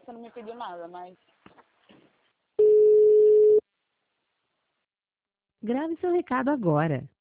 você não me pediu nada, mas... Grave seu recado agora.